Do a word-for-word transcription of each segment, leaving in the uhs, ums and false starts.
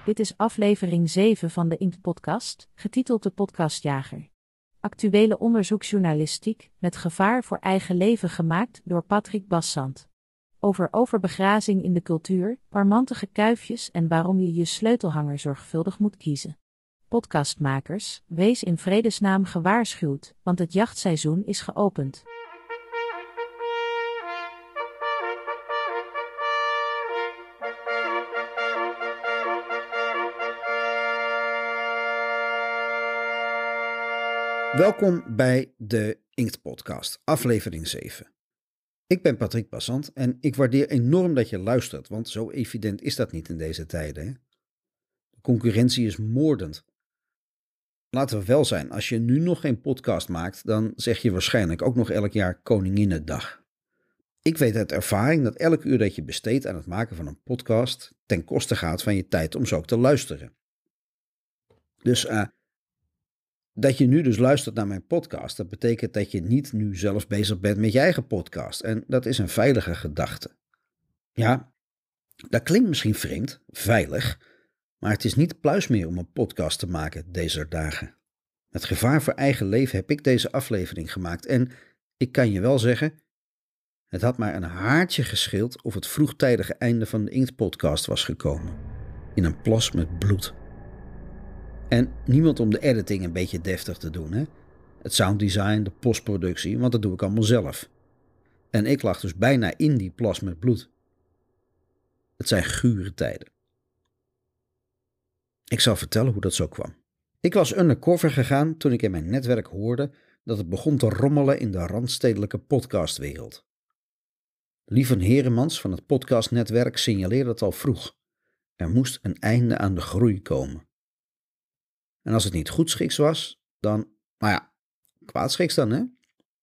Dit is aflevering zeven van de Inkt-podcast, getiteld De Podcastjager. Actuele onderzoeksjournalistiek met gevaar voor eigen leven gemaakt door Patrick Bassant. Over overbegrazing in de cultuur, parmantige kuifjes en waarom je je sleutelhanger zorgvuldig moet kiezen. Podcastmakers, wees in vredesnaam gewaarschuwd, want het jachtseizoen is geopend. Welkom bij de Inkt-podcast, aflevering zeven. Ik ben Patrick Bassant en ik waardeer enorm dat je luistert, want zo evident is dat niet in deze tijden. Hè? De concurrentie is moordend. Laten we wel zijn, als je nu nog geen podcast maakt, dan zeg je waarschijnlijk ook nog elk jaar Koninginnedag. Ik weet uit ervaring dat elk uur dat je besteedt aan het maken van een podcast ten koste gaat van je tijd om zo ook te luisteren. Dus uh, dat je nu dus luistert naar mijn podcast, dat betekent dat je niet nu zelf bezig bent met je eigen podcast. En dat is een veilige gedachte. Ja, dat klinkt misschien vreemd, veilig, maar het is niet pluis meer om een podcast te maken deze dagen. Met gevaar voor eigen leven heb ik deze aflevering gemaakt en ik kan je wel zeggen, het had maar een haartje gescheeld of het vroegtijdige einde van de Inkt-podcast was gekomen. In een plas met bloed. En niemand om de editing een beetje deftig te doen, hè? Het sounddesign, de postproductie, want dat doe ik allemaal zelf. En ik lag dus bijna in die plas met bloed. Het zijn gure tijden. Ik zal vertellen hoe dat zo kwam. Ik was undercover gegaan toen ik in mijn netwerk hoorde dat het begon te rommelen in de randstedelijke podcastwereld. Lieven Heremans van het podcastnetwerk signaleerde het al vroeg. Er moest een einde aan de groei komen. En als het niet goedschiks was, dan, nou ja, kwaadschiks dan, hè?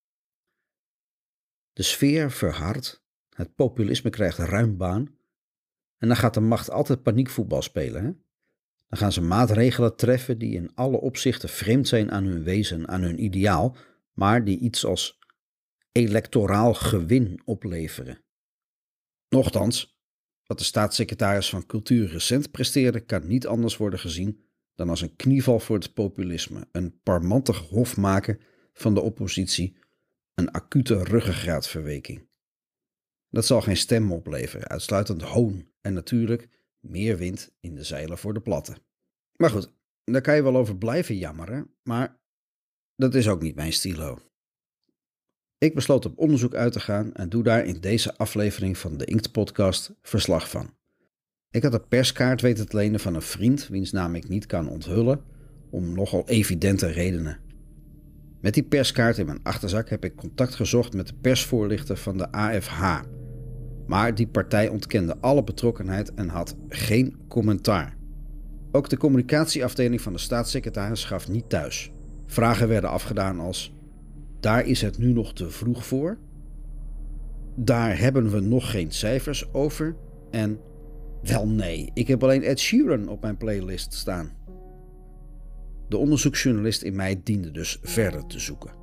De sfeer verhardt, het populisme krijgt ruim baan en dan gaat de macht altijd paniekvoetbal spelen, hè? Dan gaan ze maatregelen treffen die in alle opzichten vreemd zijn aan hun wezen, aan hun ideaal, maar die iets als electoraal gewin opleveren. Nochtans, wat de staatssecretaris van Cultuur recent presteerde, kan niet anders worden gezien dan als een knieval voor het populisme, een parmantig hof maken van de oppositie, een acute ruggengraatverweking. Dat zal geen stem opleveren, uitsluitend hoon en natuurlijk meer wind in de zeilen voor de platten. Maar goed, daar kan je wel over blijven jammeren, maar dat is ook niet mijn stilo. Ik besloot op onderzoek uit te gaan en doe daar in deze aflevering van de Inkt-podcast verslag van. Ik had een perskaart weten te lenen van een vriend, wiens naam ik niet kan onthullen, om nogal evidente redenen. Met die perskaart in mijn achterzak heb ik contact gezocht met de persvoorlichter van de A F H. Maar die partij ontkende alle betrokkenheid en had geen commentaar. Ook de communicatieafdeling van de staatssecretaris gaf niet thuis. Vragen werden afgedaan als: daar is het nu nog te vroeg voor? Daar hebben we nog geen cijfers over? En wel nee, ik heb alleen Ed Sheeran op mijn playlist staan. De onderzoeksjournalist in mij diende dus verder te zoeken.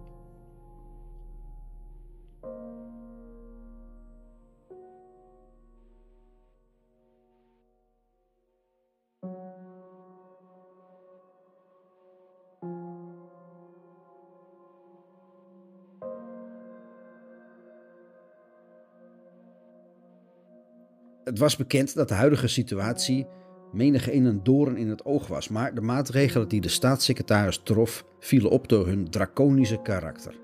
Het was bekend dat de huidige situatie menigeen een doorn in het oog was, maar de maatregelen die de staatssecretaris trof vielen op door hun draconische karakter.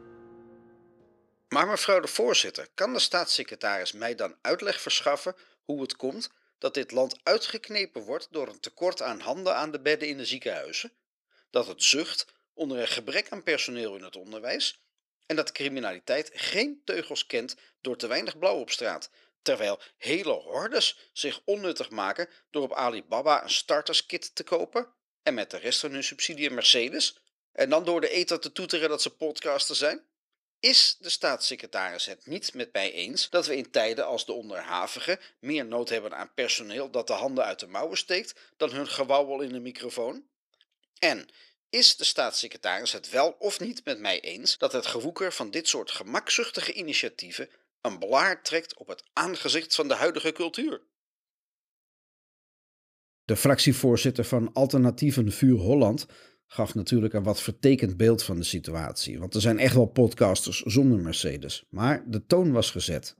Maar mevrouw de voorzitter, kan de staatssecretaris mij dan uitleg verschaffen hoe het komt dat dit land uitgeknepen wordt door een tekort aan handen aan de bedden in de ziekenhuizen, dat het zucht onder een gebrek aan personeel in het onderwijs en dat criminaliteit geen teugels kent door te weinig blauw op straat, terwijl hele hordes zich onnuttig maken door op Alibaba een starterskit te kopen en met de rest van hun subsidie een Mercedes en dan door de ether te toeteren dat ze podcaster zijn? Is de staatssecretaris het niet met mij eens dat we in tijden als de onderhavige meer nood hebben aan personeel dat de handen uit de mouwen steekt dan hun gewauwel in de microfoon? En is de staatssecretaris het wel of niet met mij eens dat het gewoeker van dit soort gemakzuchtige initiatieven een blaar trekt op het aangezicht van de huidige cultuur? De fractievoorzitter van Alternatieven Vuur Holland gaf natuurlijk een wat vertekend beeld van de situatie. Want er zijn echt wel podcasters zonder Mercedes. Maar de toon was gezet.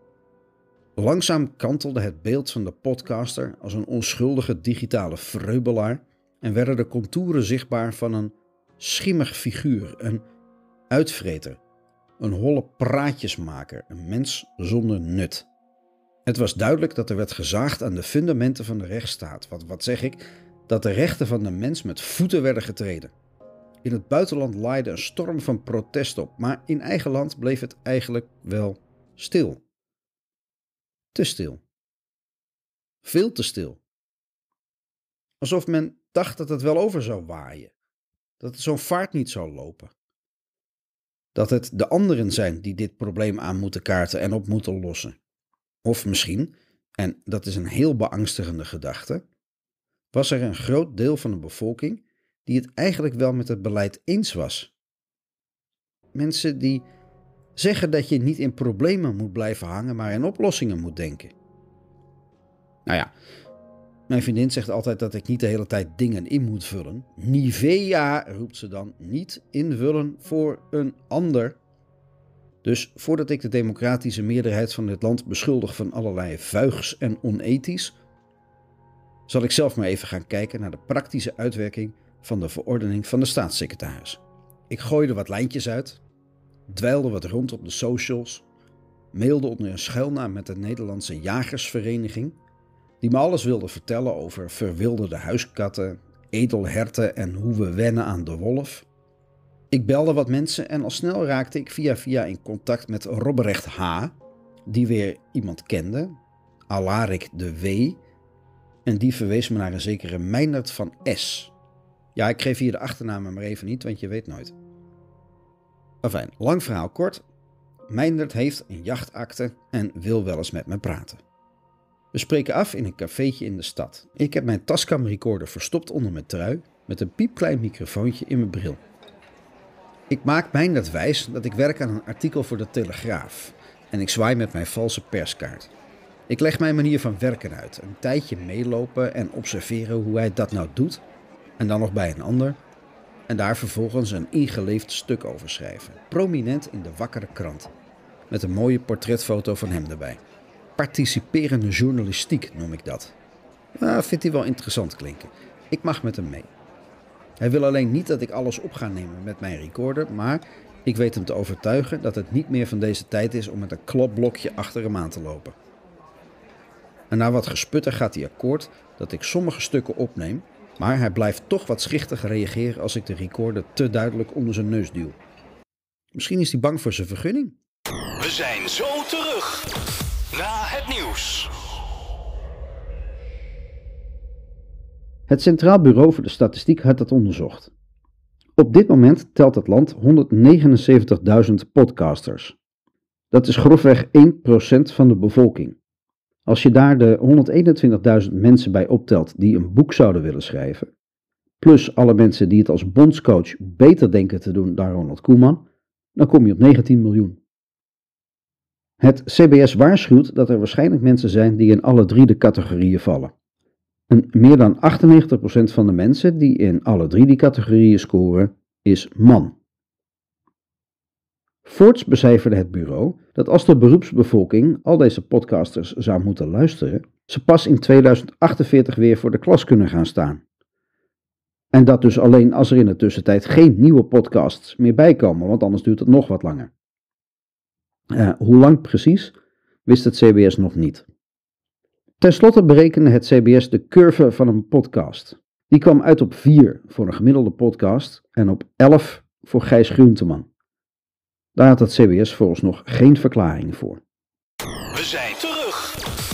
Langzaam kantelde het beeld van de podcaster als een onschuldige digitale vreubelaar en werden de contouren zichtbaar van een schimmig figuur, een uitvreter, een holle praatjesmaker, een mens zonder nut. Het was duidelijk dat er werd gezaagd aan de fundamenten van de rechtsstaat. Wat, wat zeg ik? Dat de rechten van de mens met voeten werden getreden. In het buitenland laaide een storm van protest op, maar in eigen land bleef het eigenlijk wel stil. Te stil. Veel te stil. Alsof men dacht dat het wel over zou waaien. Dat het zo'n vaart niet zou lopen. Dat het de anderen zijn die dit probleem aan moeten kaarten en op moeten lossen. Of misschien, en dat is een heel beangstigende gedachte, was er een groot deel van de bevolking die het eigenlijk wel met het beleid eens was. Mensen die zeggen dat je niet in problemen moet blijven hangen, maar in oplossingen moet denken. Nou ja, mijn vriendin zegt altijd dat ik niet de hele tijd dingen in moet vullen. Nivea, roept ze dan, niet invullen voor een ander. Dus voordat ik de democratische meerderheid van dit land beschuldig van allerlei vuigs en onethisch, zal ik zelf maar even gaan kijken naar de praktische uitwerking van de verordening van de staatssecretaris. Ik gooide wat lijntjes uit, dweilde wat rond op de socials, mailde onder een schuilnaam met de Nederlandse Jagersvereniging, die me alles wilde vertellen over verwilderde huiskatten, edelherten en hoe we wennen aan de wolf. Ik belde wat mensen en al snel raakte ik via via in contact met Robrecht H., die weer iemand kende, Alarik de W., en die verwees me naar een zekere Meindert van S. Ja, ik geef hier de achternamen maar even niet, want je weet nooit. Enfin, lang verhaal kort. Meindert heeft een jachtakte en wil wel eens met me praten. We spreken af in een cafeetje in de stad. Ik heb mijn Tascam recorder verstopt onder mijn trui met een piepklein microfoontje in mijn bril. Ik maak Meindert wijs dat ik werk aan een artikel voor de Telegraaf en ik zwaai met mijn valse perskaart. Ik leg mijn manier van werken uit, een tijdje meelopen en observeren hoe hij dat nou doet en dan nog bij een ander en daar vervolgens een ingeleefd stuk over schrijven, prominent in de Wakkere Krant, met een mooie portretfoto van hem erbij. Participerende journalistiek noem ik dat. Nou, vindt hij wel interessant klinken. Ik mag met hem mee. Hij wil alleen niet dat ik alles op ga nemen met mijn recorder, maar ik weet hem te overtuigen dat het niet meer van deze tijd is om met een klapblokje achter hem aan te lopen. En na wat gesputter gaat hij akkoord dat ik sommige stukken opneem, maar hij blijft toch wat schichtig reageren als ik de recorder te duidelijk onder zijn neus duw. Misschien is hij bang voor zijn vergunning. We zijn zo terug na het nieuws. Het Centraal Bureau voor de Statistiek had dat onderzocht. Op dit moment telt het land honderdnegenenzeventigduizend podcasters. Dat is grofweg één procent van de bevolking. Als je daar de honderdeenentwintigduizend mensen bij optelt die een boek zouden willen schrijven, plus alle mensen die het als bondscoach beter denken te doen dan Ronald Koeman, dan kom je op negentien miljoen. Het C B S waarschuwt dat er waarschijnlijk mensen zijn die in alle drie de categorieën vallen. En meer dan achtennegentig procent van de mensen die in alle drie die categorieën scoren, is man. Voorts becijferde het bureau dat als de beroepsbevolking al deze podcasters zou moeten luisteren, ze pas in tweeduizend achtenveertig weer voor de klas kunnen gaan staan. En dat dus alleen als er in de tussentijd geen nieuwe podcasts meer bijkomen, want anders duurt het nog wat langer. Uh, hoe lang precies, wist het C B S nog niet. Ten slotte berekende het C B S de curve van een podcast. Die kwam uit op vier voor een gemiddelde podcast en op elf voor Gijs Groenteman. Daar had het C B S vooralsnog geen verklaring voor. We zijn terug.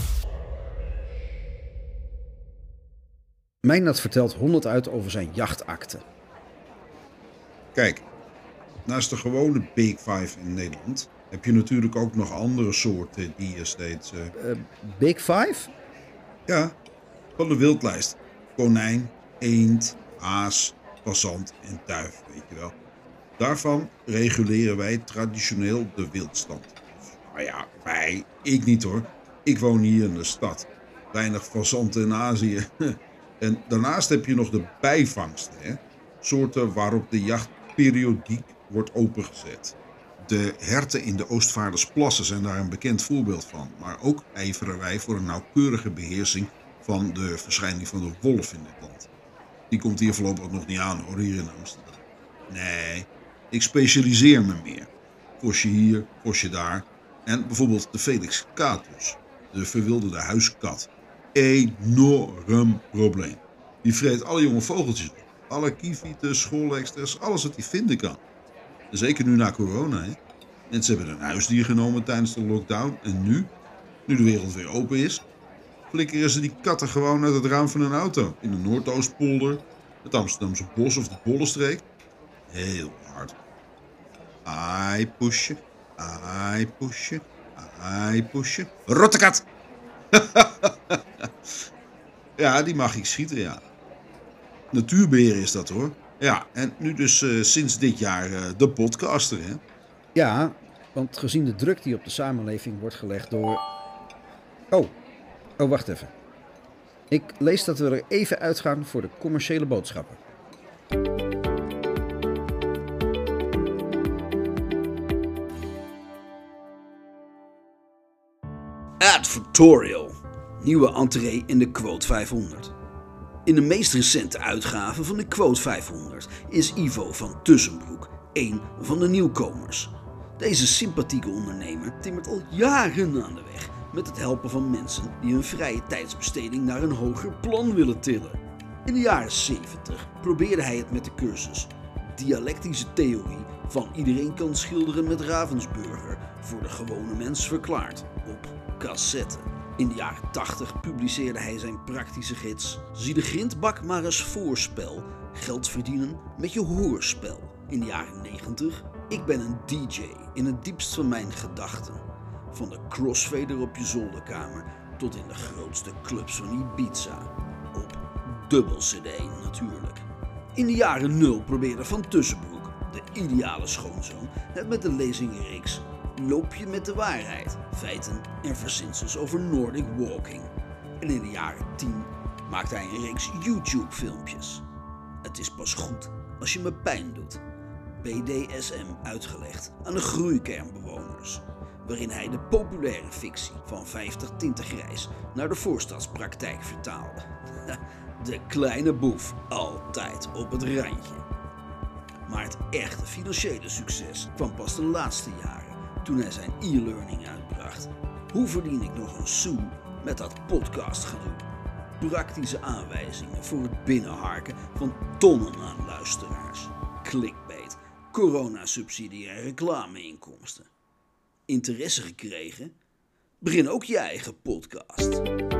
Meindert vertelt honderd uit over zijn jachtakte. Kijk, naast de gewone Big Five in Nederland heb je natuurlijk ook nog andere soorten die je steeds... Uh... Uh, Big Five? Ja, van de wildlijst. Konijn, eend, haas, fazant en duif, weet je wel. Daarvan reguleren wij traditioneel de wildstand. Nou ja, wij, ik niet hoor. Ik woon hier in de stad. Weinig fazanten in Azië. En daarnaast heb je nog de bijvangsten. Hè? Soorten waarop de jacht periodiek wordt opengezet. De herten in de Oostvaardersplassen zijn daar een bekend voorbeeld van. Maar ook ijveren wij voor een nauwkeurige beheersing van de verschijning van de wolf in dit land. Die komt hier voorlopig nog niet aan hoor, hier in Amsterdam. Nee, ik specialiseer me meer. Vosje hier, vosje daar. En bijvoorbeeld de Felix catus, de verwilderde huiskat. Enorm probleem. Die vreet alle jonge vogeltjes op. Alle kievieten, schooleksters, alles wat hij vinden kan. En zeker nu na corona. Hè. Mensen hebben een huisdier genomen tijdens de lockdown. En nu, nu de wereld weer open is, flikkeren ze die katten gewoon uit het raam van een auto. In de Noordoostpolder, het Amsterdamse bos of de Bollenstreek. Heel hard. Ai, pusje. Ai, pusje. Ai, pusje. Rottekat! Ja, die mag ik schieten, ja. Natuurbeheer is dat, hoor. Ja, en nu dus uh, sinds dit jaar uh, de podcaster, hè? Ja, want gezien de druk die op de samenleving wordt gelegd door... Oh, oh, wacht even. Ik lees dat we er even uitgaan voor de commerciële boodschappen. Advertorial. Nieuwe entree in de Quote vijfhonderd. In de meest recente uitgave van de Quote vijfhonderd is Ivo van Tussenbroek één van de nieuwkomers. Deze sympathieke ondernemer timmert al jaren aan de weg met het helpen van mensen die hun vrije tijdsbesteding naar een hoger plan willen tillen. In de jaren zeventig probeerde hij het met de cursus Dialectische Theorie van Iedereen kan schilderen met Ravensburger voor de gewone mens verklaard op cassette. In de jaren tachtig publiceerde hij zijn praktische gids Zie de grindbak maar eens voorspel, geld verdienen met je hoorspel. In de jaren negentig Ik ben een D J in het diepst van mijn gedachten. Van de crossfader op je zolderkamer tot in de grootste clubs van Ibiza. Op dubbel C D natuurlijk. In de jaren nul probeerde Van Tussenbroek, de ideale schoonzoon, het met de lezingenreeks Loop je met de waarheid, feiten en verzinsels over Nordic walking. En in de jaren tien maakte hij een reeks YouTube filmpjes. Het is pas goed als je me pijn doet. B D S M uitgelegd aan de groeikernbewoners. Waarin hij de populaire fictie van vijftig tinten grijs naar de voorstadspraktijk vertaalde. De kleine boef, altijd op het randje. Maar het echte financiële succes kwam pas de laatste jaren, toen hij zijn e-learning uitbracht. Hoe verdien ik nog een sou met dat podcastgedoe? Praktische aanwijzingen voor het binnenharken van tonnen aan luisteraars. Clickbait, coronasubsidie en reclameinkomsten. Interesse gekregen? Begin ook je eigen podcast.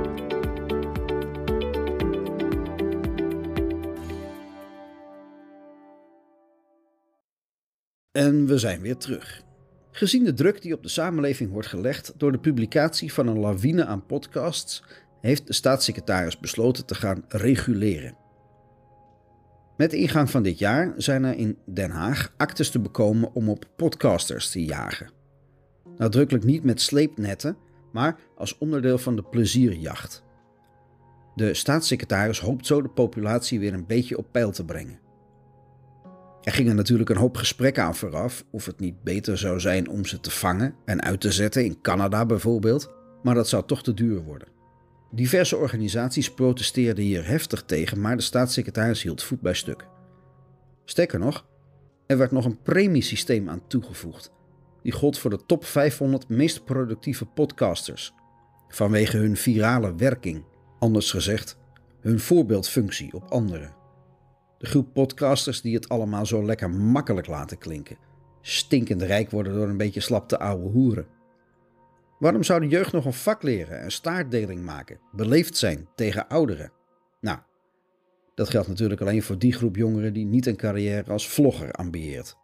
En we zijn weer terug. Gezien de druk die op de samenleving wordt gelegd door de publicatie van een lawine aan podcasts, heeft de staatssecretaris besloten te gaan reguleren. Met de ingang van dit jaar zijn er in Den Haag aktes te bekomen om op podcasters te jagen. Nadrukkelijk niet met sleepnetten, maar als onderdeel van de plezierjacht. De staatssecretaris hoopt zo de populatie weer een beetje op peil te brengen. Er gingen natuurlijk een hoop gesprekken aan vooraf of het niet beter zou zijn om ze te vangen en uit te zetten in Canada bijvoorbeeld, maar dat zou toch te duur worden. Diverse organisaties protesteerden hier heftig tegen, maar de staatssecretaris hield voet bij stuk. Sterker nog, er werd nog een premiesysteem aan toegevoegd. Die gold voor de top vijfhonderd meest productieve podcasters. Vanwege hun virale werking, anders gezegd, hun voorbeeldfunctie op anderen. De groep podcasters die het allemaal zo lekker makkelijk laten klinken. Stinkend rijk worden door een beetje slap te ouwe hoeren. Waarom zou de jeugd nog een vak leren en staartdeling maken, beleefd zijn tegen ouderen? Nou, dat geldt natuurlijk alleen voor die groep jongeren die niet een carrière als vlogger ambieert.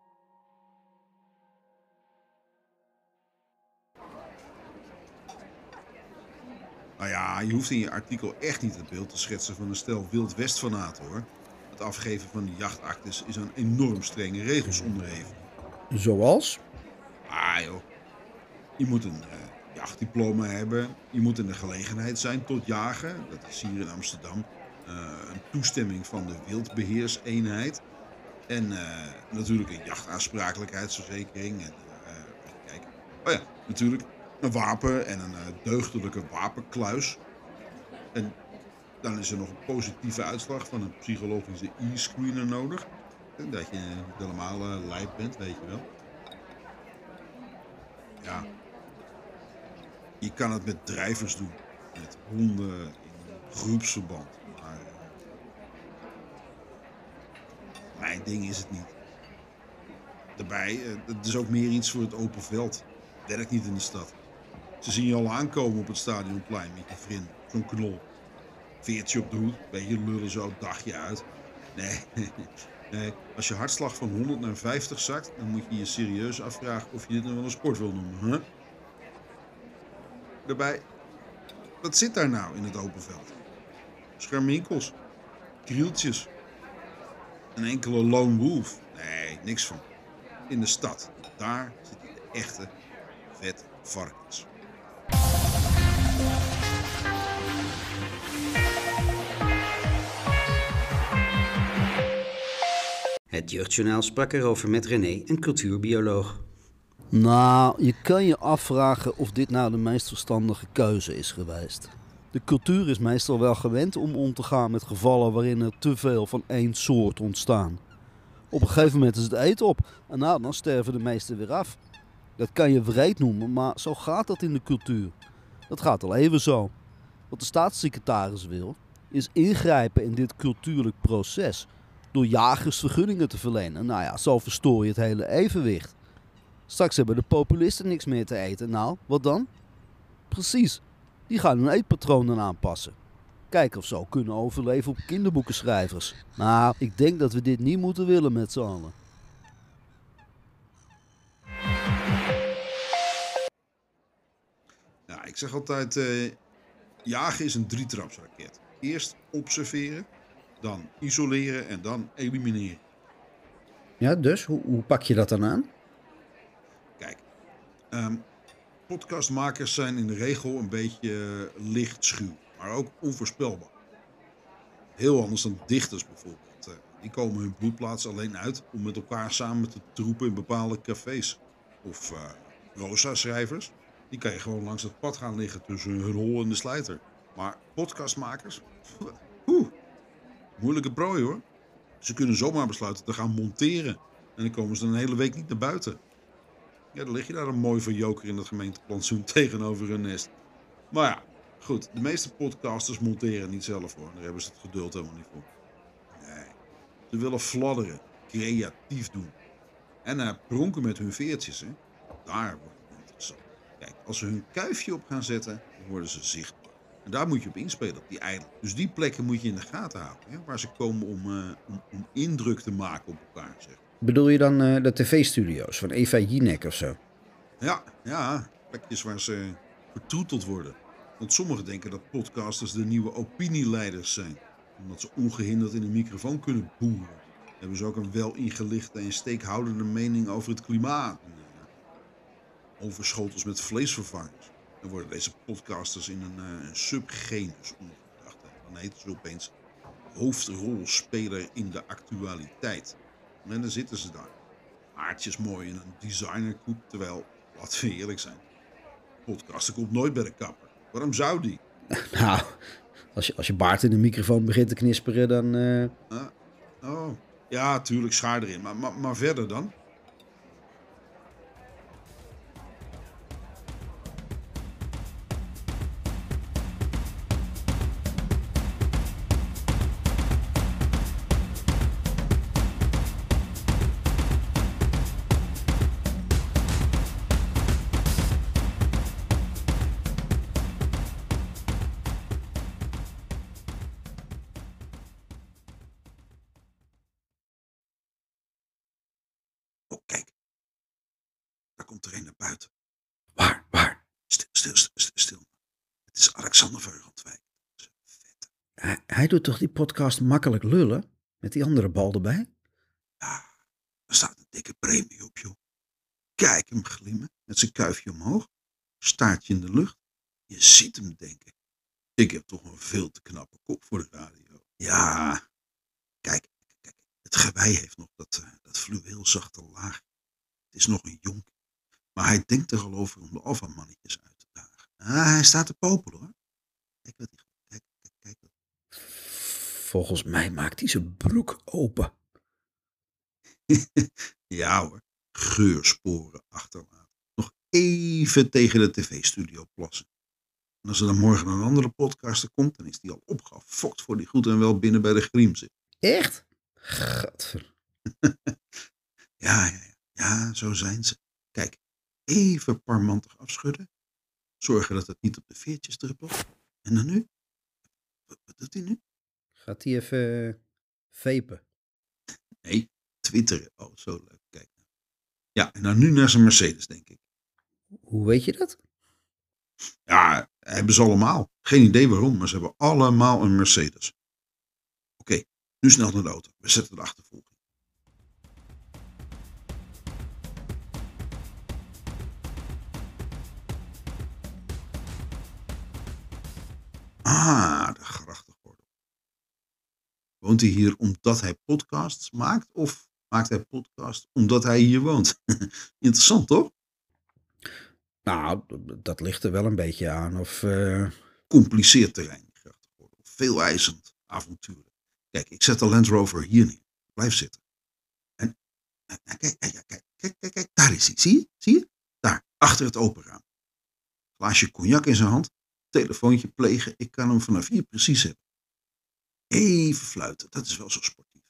Nou ja, je hoeft in je artikel echt niet het beeld te schetsen van een stel Wild West-fanaten, hoor. Het afgeven van de jachtaktes is aan enorm strenge regels onderhevig. Zoals? Ah joh, je moet een uh, jachtdiploma hebben, je moet in de gelegenheid zijn tot jagen, dat is hier in Amsterdam. uh, een toestemming van de wildbeheerseenheid. En uh, natuurlijk een jachtaansprakelijkheidsverzekering. En, uh, even kijken. Oh ja, natuurlijk een wapen en een uh, deugdelijke wapenkluis. En dan is er nog een positieve uitslag van een psychologische e-screener nodig. En dat je niet helemaal uh, lijp bent, weet je wel. Ja. Je kan het met drijvers doen. Met honden in een groepsverband. Maar uh, mijn ding is het niet. Daarbij, uh, het is ook meer iets voor het open veld. Werkt niet in de stad. Ze zien je al aankomen op het stadionplein met je vriend. Zo'n knol. Veertje op de hoed. Beetje lullen zo, dagje uit. Nee, nee. Als je hartslag van honderd naar vijftig zakt, dan moet je je serieus afvragen of je dit nou wel een sport wil noemen. Huh? Daarbij, wat zit daar nou in het open veld? Scherminkels, krieltjes, een enkele lone wolf. Nee, niks van. In de stad, daar zitten de echte vet varkens. Het Jeugdjournaal sprak erover met René, een cultuurbioloog. Nou, je kan je afvragen of dit nou de meest verstandige keuze is geweest. De cultuur is meestal wel gewend om om te gaan met gevallen waarin er te veel van één soort ontstaan. Op een gegeven moment is het eten op en nou, dan sterven de meesten weer af. Dat kan je wreed noemen, maar zo gaat dat in de cultuur. Dat gaat al even zo. Wat de staatssecretaris wil, is ingrijpen in dit cultuurlijk proces door jagers vergunningen te verlenen. Nou ja, zo verstoor je het hele evenwicht. Straks hebben de populisten niks meer te eten. Nou, wat dan? Precies, die gaan hun eetpatronen aanpassen. Kijken of ze ook kunnen overleven op kinderboekenschrijvers. Nou, ik denk dat we dit niet moeten willen met z'n allen. Ja, ik zeg altijd, uh, jagen is een drietrapsraket. Eerst observeren, dan isoleren en dan elimineren. Ja, dus hoe, hoe pak je dat dan aan? Kijk, um, podcastmakers zijn in de regel een beetje uh, lichtschuw, maar ook onvoorspelbaar. Heel anders dan dichters bijvoorbeeld. Uh, die komen hun broedplaats alleen uit om met elkaar samen te troepen in bepaalde cafés. Of uh, proza-schrijvers, die kan je gewoon langs het pad gaan liggen tussen hun hol en de slijter. Maar podcastmakers, oeh, moeilijke prooi hoor. Ze kunnen zomaar besluiten te gaan monteren. En dan komen ze een hele week niet naar buiten. Ja, dan lig je daar een mooi verjoker in het gemeenteplantsoen tegenover hun nest. Maar ja, goed. De meeste podcasters monteren niet zelf hoor. Daar hebben ze het geduld helemaal niet voor. Nee. Ze willen fladderen. Creatief doen. En uh, pronken met hun veertjes. Hè. Daar wordt het interessant. Kijk, als ze hun kuifje op gaan zetten, dan worden ze zichtbaar. En daar moet je op inspelen, op die eiland. Dus die plekken moet je in de gaten houden. Hè, waar ze komen om, uh, om, om indruk te maken op elkaar. Zeg. Bedoel je dan uh, de tv-studio's van Eva Jinek of zo? Ja, ja, plekjes waar ze vertroeteld worden. Want sommigen denken dat podcasters de nieuwe opinieleiders zijn. Omdat ze ongehinderd in een microfoon kunnen boeren. Hebben ze ook een wel ingelichte en steekhoudende mening over het klimaat. En, uh, over schotels met vleesvervangers. Dan worden deze podcasters in een, uh, een subgenus ondergebracht. Dan heten ze opeens hoofdrolspeler in de actualiteit. En dan zitten ze daar. Haartjes mooi in een designerkoep. Terwijl, laten we eerlijk zijn, podcaster komt nooit bij de kapper. Waarom zou die? Nou, als je, als je baard in de microfoon begint te knisperen, dan... Uh... Uh, oh, ja, tuurlijk, schaar erin. Maar, maar, maar verder dan? Oh, kijk. Daar komt er een naar buiten. Waar, waar? Stil, stil, stil, stil. Het is Alexander van Randwijk. Vet. Hij, hij doet toch die podcast makkelijk lullen? Met die andere bal erbij? Ja, er staat een dikke premie op, joh. Kijk hem glimmen, met zijn kuifje omhoog. Staartje in de lucht. Je ziet hem denken. Ik heb toch een veel te knappe kop voor de radio. Ja, kijk, kijk het gewei heeft nog dat, uh, dat fluweelzachte laag. Het is nog een jonk. Maar hij denkt er al over om de alfamannetjes uit te dagen. Ah, hij staat te popelen hoor. Kijk wat hij kijk, kijk, kijk. Volgens mij maakt hij zijn broek open. Ja hoor, geursporen achterlaten. Nog even tegen de tv-studio plassen. En als er dan morgen een andere podcaster komt, dan is die al opgefokt voor die goed en wel binnen bij de griem zit. Echt? Gadver. ja, ja, ja, ja, zo zijn ze. Kijk, even parmantig afschudden. Zorgen dat het niet op de veertjes druppelt. En dan nu? Wat, wat doet hij nu? Gaat hij even uh, vapen? Nee, twitteren. Oh, zo leuk. Kijk. Ja, en dan nu naar zijn Mercedes, denk ik. Hoe weet je dat? Ja, hebben ze allemaal. Geen idee waarom, maar ze hebben allemaal een Mercedes. Oké, okay, nu snel naar de auto. We zetten de achtervolging. Ah, de grachtengordel. Woont hij hier omdat hij podcasts maakt? Of maakt hij podcasts omdat hij hier woont? Interessant, toch? Nou, dat ligt er wel een beetje aan. Of, uh... Compliceerd terrein, die grachtengordel. Veel eisend, avonturen. Kijk, ik zet de Land Rover hier neer. Blijf zitten. En, en, en kijk, kijk, kijk, kijk, kijk, kijk, daar is hij. Zie je? Zie je? Daar, achter het open raam. Glaasje cognac in zijn hand. Telefoontje plegen. Ik kan hem vanaf hier precies hebben. Even fluiten, dat is wel zo sportief.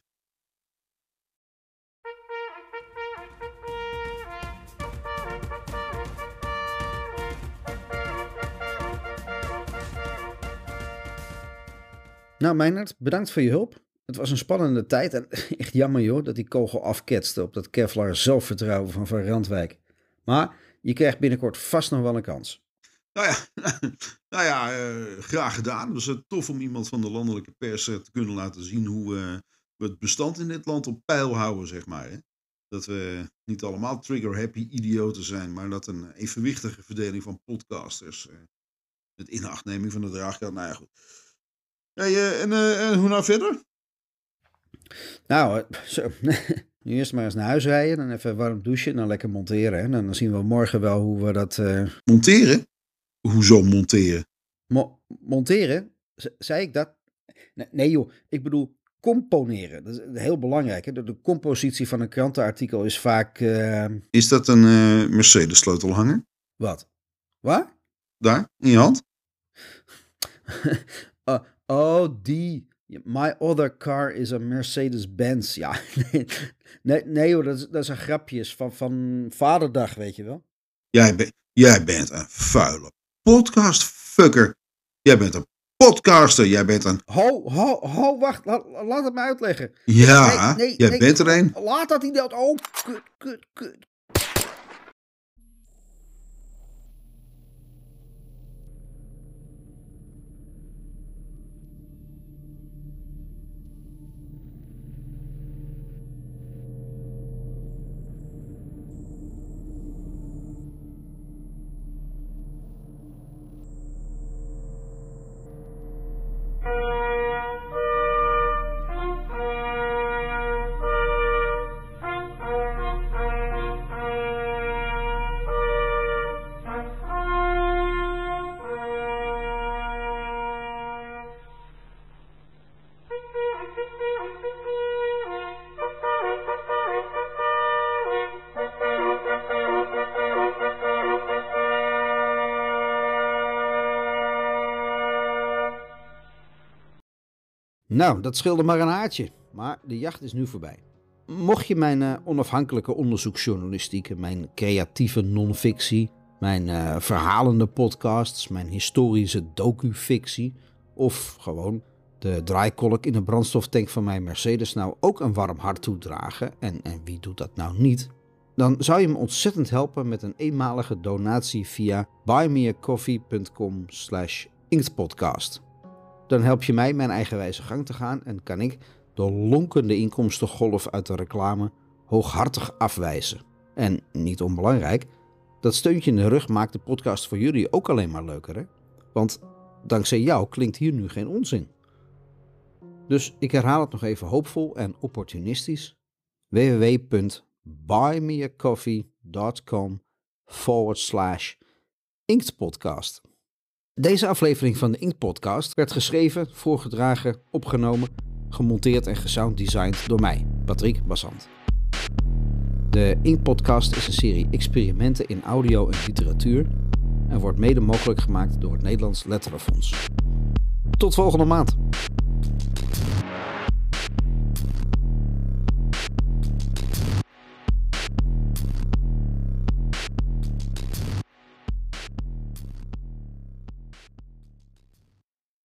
Nou, Meijnerd, bedankt voor je hulp. Het was een spannende tijd en echt jammer joh dat die kogel afketste op dat Kevlar zelfvertrouwen van Van Randwijk. Maar je krijgt binnenkort vast nog wel een kans. Nou ja, nou ja uh, graag gedaan. Dus het is tof om iemand van de landelijke pers uh, te kunnen laten zien hoe uh, we het bestand in dit land op peil houden, zeg maar. Hè? Dat we niet allemaal trigger-happy idioten zijn, maar dat een evenwichtige verdeling van podcasters uh, met inachtneming van de draagkant. Nou ja, goed. Hey, uh, en, uh, en hoe nou verder? Nou, zo. Nu eerst maar eens naar huis rijden, dan even warm douchen en dan lekker monteren. En dan zien we morgen wel hoe we dat... Uh... Monteren? Hoezo monteren? Mo- monteren? Z- zei ik dat? Nee, nee joh, ik bedoel componeren. Dat is heel belangrijk. Hè? De, de compositie van een krantenartikel is vaak... Uh... Is dat een uh, Mercedes sleutelhanger? Wat? Waar? Daar, in je hand? uh, oh, die... My other car is a Mercedes-Benz. Ja, nee, nee, nee hoor, dat is, dat is een grapjes van, van Vaderdag, weet je wel. Jij, be- jij bent een vuile podcastfucker. Jij bent een podcaster. Jij bent een... Ho, ho, ho, wacht. La, laat het me uitleggen. Ja, nee, nee, jij nee, bent er een. Laat dat idioot. Oh, kut, kut, kut. Nou, dat scheelde maar een haartje. Maar de jacht is nu voorbij. Mocht je mijn uh, onafhankelijke onderzoeksjournalistiek, mijn creatieve non-fictie, mijn uh, verhalende podcasts, mijn historische docu-fictie of gewoon de draaikolk in de brandstoftank van mijn Mercedes nou ook een warm hart toedragen, en, en wie doet dat nou niet, dan zou je me ontzettend helpen met een eenmalige donatie via buymeacoffee.com slash inktpodcast. Dan help je mij mijn eigenwijze gang te gaan en kan ik de lonkende inkomstengolf uit de reclame hooghartig afwijzen. En niet onbelangrijk, dat steuntje in de rug maakt de podcast voor jullie ook alleen maar leuker, hè? Want dankzij jou klinkt hier nu geen onzin. Dus ik herhaal het nog even hoopvol en opportunistisch. www.buymeacoffee.com forward slash inktpodcast. Deze aflevering van de Inktpodcast werd geschreven, voorgedragen, opgenomen, gemonteerd en gesounddesigned door mij, Patrick Bassant. De Inktpodcast is een serie experimenten in audio en literatuur en wordt mede mogelijk gemaakt door het Nederlands Letterenfonds. Tot volgende maand!